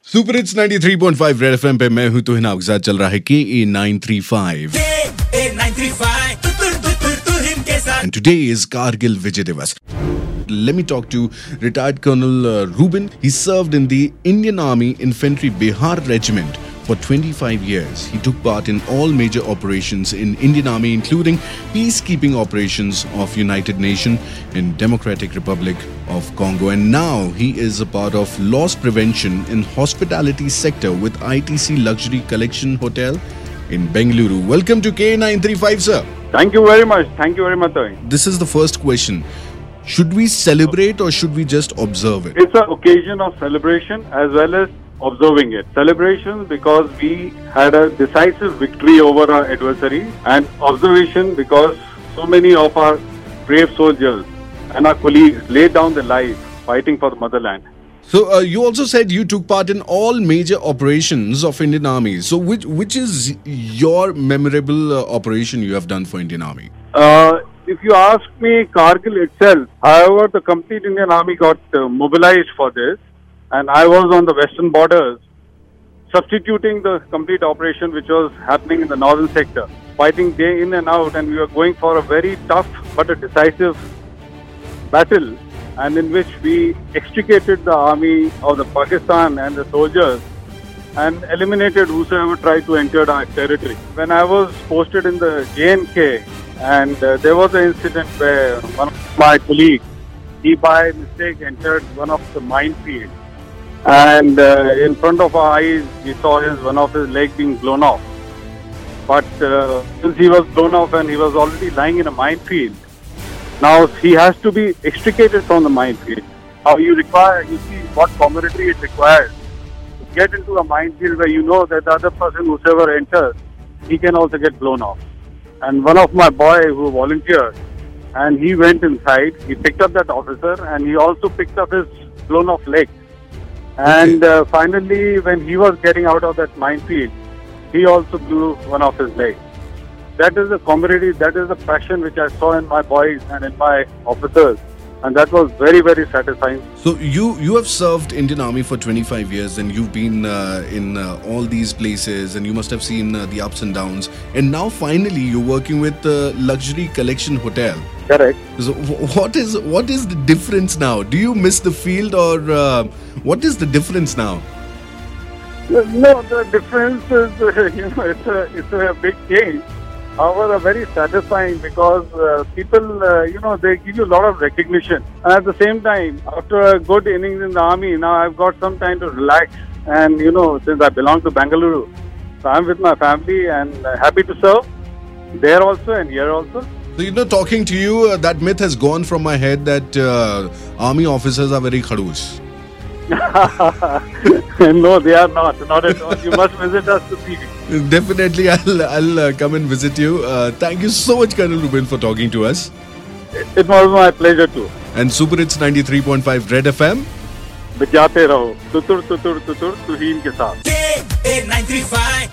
Super hits 93.5 red FM पे मैं हूं तो हिना आपके साथ चल रहा है KA935 and today is Kargil Vijay Diwas. Let me talk to retired Colonel Rubin. He served in the Indian Army Infantry Bihar Regiment for 25 years. He took part in all major operations in Indian Army, including peacekeeping operations of United Nations in Democratic Republic of Congo. And now he is a part of loss prevention in hospitality sector with ITC Luxury Collection Hotel in Bengaluru. Welcome to K935, sir. Thank you very much. Thank you very much. This is the first question. Should we celebrate or should we just observe it? It's an occasion of celebration as well as observing it. Celebration because we had a decisive victory over our adversary, and observation because so many of our brave soldiers and our colleagues laid down their lives fighting for the motherland. So you also said you took part in all major operations of Indian Army. So which is your memorable operation you have done for Indian Army? If you ask me, Kargil itself. However, the complete Indian Army got mobilized for this, and I was on the western borders, substituting the complete operation which was happening in the northern sector, fighting day in and out, and we were going for a very tough but a decisive battle, and in which we extricated the army of the Pakistan and the soldiers and eliminated whosoever tried to enter our territory. When I was posted in the JNK, and there was an incident where one of my colleagues, he by mistake entered one of the minefields, and in front of our eyes we saw one of his leg being blown off. But since he was blown off and he was already lying in a minefield, now he has to be extricated from the minefield. Now you see what camaraderie it requires to get into a minefield where you know that the other person, whoever enters, he can also get blown off. And one of my boys who volunteered, and he went inside, he picked up that officer, and he also picked up his blown off leg. And finally, when he was getting out of that minefield, he also blew one of his legs. That is the camaraderie, that is the passion which I saw in my boys and in my officers. And that was very, very satisfying. So you have served Indian Army for 25 years and you've been in all these places, and you must have seen the ups and downs. And now finally you're working with Luxury Collection Hotel. Correct. So what is the difference now? Do you miss the field, or what is the difference now? No, the difference is, it's a big change. However, very satisfying because people, they give you a lot of recognition. And at the same time, after a good innings in the army, now I've got some time to relax. And, since I belong to Bengaluru, so I'm with my family and happy to serve there also and here also. So, talking to you, that myth has gone from my head that army officers are very khadus. No, they are not at all. You must visit us to see. Definitely, I'll come and visit you. Thank you so much, Colonel Rubin, for talking to us. It was my pleasure too. And Super Hits 93.5 Red FM. बजाते रहो तुतुर तुतुर तुतुर तुहीन के साथ. K935